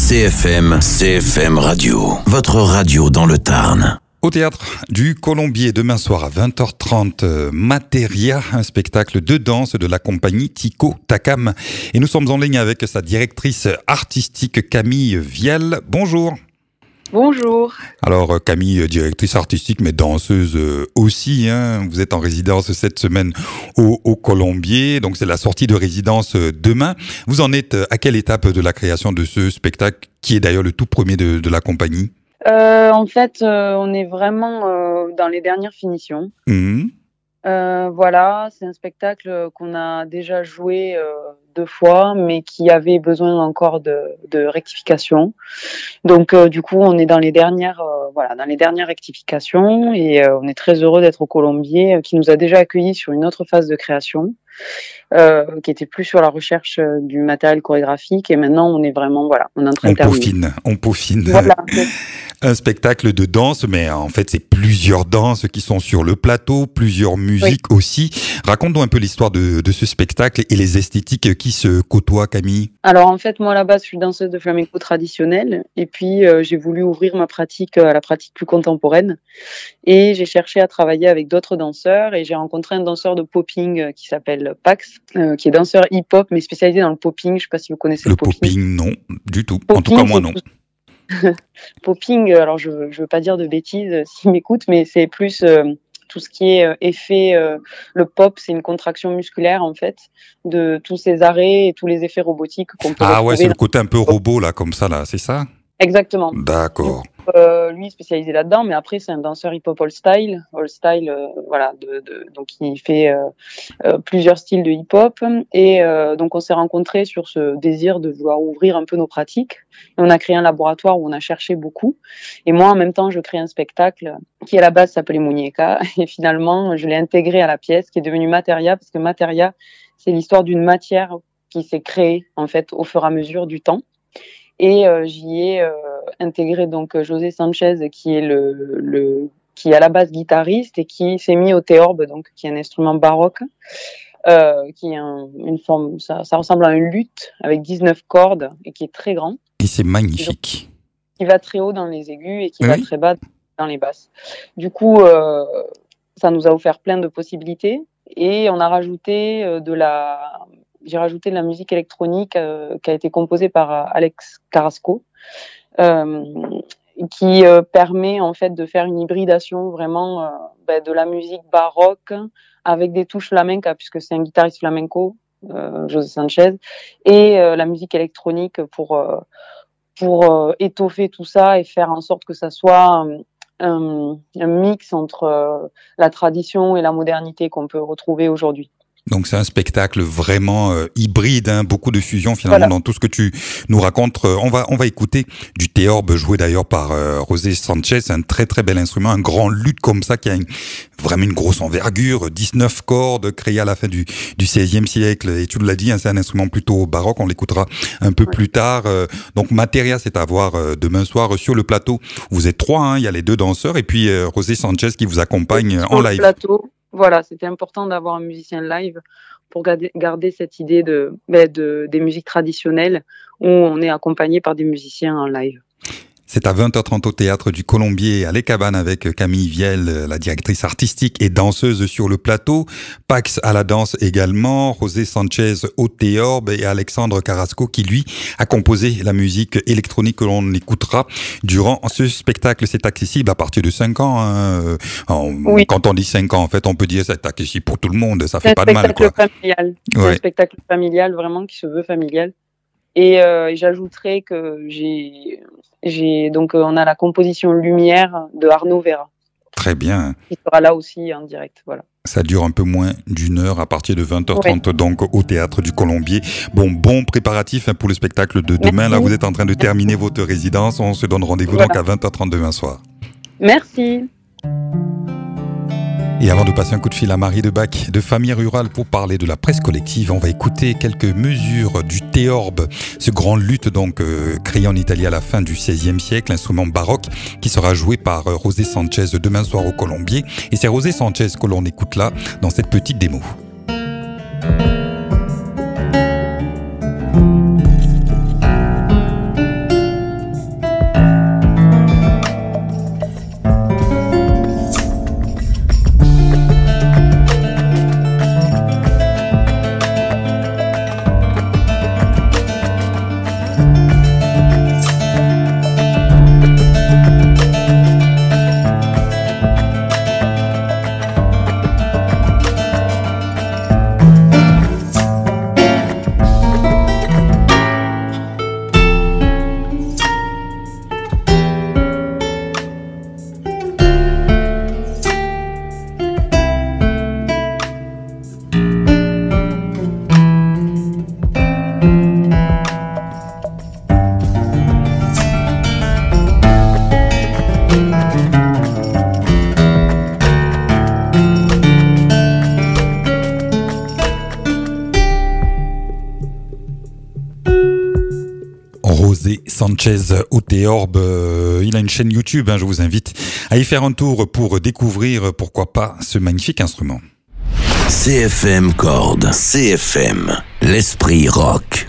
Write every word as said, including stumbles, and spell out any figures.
C F M, C F M Radio, votre radio dans le Tarn. Au théâtre du Colombier, demain soir à vingt heures trente, Materia, un spectacle de danse de la compagnie Tico Takam. Et nous sommes en ligne avec sa directrice artistique Camille Viel. Bonjour. Bonjour. Alors Camille, directrice artistique mais danseuse aussi, hein. Vous êtes en résidence cette semaine au, au Colombier, donc c'est la sortie de résidence demain. Vous en êtes à quelle étape de la création de ce spectacle, qui est d'ailleurs le tout premier de, de la compagnie? Euh, en fait, euh, on est vraiment euh, dans les dernières finitions. Mmh. Euh, voilà, c'est un spectacle qu'on a déjà joué euh, deux fois, mais qui avait besoin encore de, de rectification. Donc, euh, du coup, on est dans les dernières, euh, voilà, dans les dernières rectifications, et euh, on est très heureux d'être au Colombier, euh, qui nous a déjà accueillis sur une autre phase de création, euh, qui était plus sur la recherche euh, du matériel chorégraphique, et maintenant, on est vraiment, voilà, on est en train On de terminer. peaufine, on peaufine. Voilà. Un spectacle de danse, mais en fait, c'est plusieurs danses qui sont sur le plateau, plusieurs musiques oui. aussi. Raconte-nous un peu l'histoire de, de ce spectacle et les esthétiques qui se côtoient, Camille. Alors, en fait, moi, à la base, je suis danseuse de flamenco traditionnelle. Et puis, euh, j'ai voulu ouvrir ma pratique à la pratique plus contemporaine. Et j'ai cherché à travailler avec d'autres danseurs. Et j'ai rencontré un danseur de popping euh, qui s'appelle Pax, euh, qui est danseur hip-hop, mais spécialisé dans le popping. Je ne sais pas si vous connaissez le, le popping. Le popping, non, du tout. Popping, en tout cas, moi, non. Popping, alors je ne veux pas dire de bêtises euh, s'ils m'écoutent, mais c'est plus euh, tout ce qui est euh, effet. Euh, le pop, c'est une contraction musculaire en fait de tous ces arrêts et tous les effets robotiques qu'on peut ah retrouver. Ouais, c'est le côté un peu robot là, comme ça là, c'est ça? Exactement. D'accord. Donc, euh, lui spécialisé là-dedans, mais après c'est un danseur hip-hop all style, all style, euh, voilà, de, de, donc il fait euh, euh, plusieurs styles de hip-hop et euh, donc on s'est rencontrés sur ce désir de vouloir ouvrir un peu nos pratiques. Et on a créé un laboratoire où on a cherché beaucoup. Et moi en même temps je crée un spectacle qui à la base s'appelait Muñeca et finalement je l'ai intégré à la pièce qui est devenue Materia parce que Materia c'est l'histoire d'une matière qui s'est créée en fait au fur et à mesure du temps. Et euh, j'y ai euh, intégré donc José Sanchez qui est le, le qui est à la base guitariste et qui s'est mis au théorbe, donc qui est un instrument baroque, euh, qui est un, une forme, ça, ça ressemble à une luth avec dix-neuf cordes et qui est très grand. Et c'est magnifique. Donc, qui va très haut dans les aigus et qui oui. va très bas dans les basses. Du coup, euh, ça nous a offert plein de possibilités et on a rajouté euh, de la J'ai rajouté de la musique électronique euh, qui a été composée par euh, Alex Carrasco, euh, qui euh, permet en fait de faire une hybridation vraiment euh, ben, de la musique baroque avec des touches flamenca, puisque c'est un guitariste flamenco, euh, José Sanchez, et euh, la musique électronique pour, euh, pour euh, étoffer tout ça et faire en sorte que ça soit euh, un, un mix entre euh, la tradition et la modernité qu'on peut retrouver aujourd'hui. Donc c'est un spectacle vraiment euh, hybride, hein, beaucoup de fusion finalement voilà. Dans tout ce que tu nous racontes. Euh, on va on va écouter du théorbe joué d'ailleurs par euh, José Sanchez, c'est un très très bel instrument, un grand luth comme ça qui a une, vraiment une grosse envergure, dix-neuf cordes, créé à la fin du du seizième siècle. Et tu l'as dit, hein, c'est un instrument plutôt baroque. On l'écoutera un peu ouais. plus tard. Euh, donc Materia, c'est à voir euh, demain soir sur le plateau. Vous êtes trois, hein, il y a les deux danseurs et puis euh, José Sanchez qui vous accompagne sur en le live. Plateau. Voilà, c'était important d'avoir un musicien live pour garder, garder cette idée de, de, des musiques traditionnelles où on est accompagné par des musiciens en live. C'est à vingt heures trente au Théâtre du Colombier à Les Cabanes avec Camille Viel, la directrice artistique et danseuse sur le plateau. Pax à la danse également, José Sanchez au théorbe et Alexandre Carrasco qui lui a composé la musique électronique que l'on écoutera durant ce spectacle. C'est accessible à partir de cinq ans. Hein. Oui. Quand on dit cinq ans, en fait, on peut dire que c'est accessible pour tout le monde. Ça fait pas de mal, quoi. Familial. C'est ouais. un spectacle familial vraiment qui se veut familial. Et, euh, et j'ajouterais que j'ai, j'ai donc euh, on a la composition Lumière de Arnaud Vera. Très bien. Il sera là aussi en direct, voilà. Ça dure un peu moins d'une heure à partir de vingt heures trente, ouais. donc au Théâtre du Colombier. Bon, bon préparatif hein, pour le spectacle de demain. Merci. Là, vous êtes en train de terminer votre résidence. On se donne rendez-vous voilà. donc à vingt heures trente demain soir. Merci. Et avant de passer un coup de fil à Marie de Bac de Famille Rurale pour parler de la presse collective, on va écouter quelques mesures du théorbe, ce grand luth donc euh, créé en Italie à la fin du seizième siècle, instrument baroque qui sera joué par euh, José Sanchez demain soir au Colombier. Et c'est José Sanchez que l'on écoute là dans cette petite démo. José Sanchez au théorbe. Euh, il a une chaîne YouTube, hein, je vous invite à y faire un tour pour découvrir, pourquoi pas, ce magnifique instrument. C F M Chord, C F M, l'esprit rock.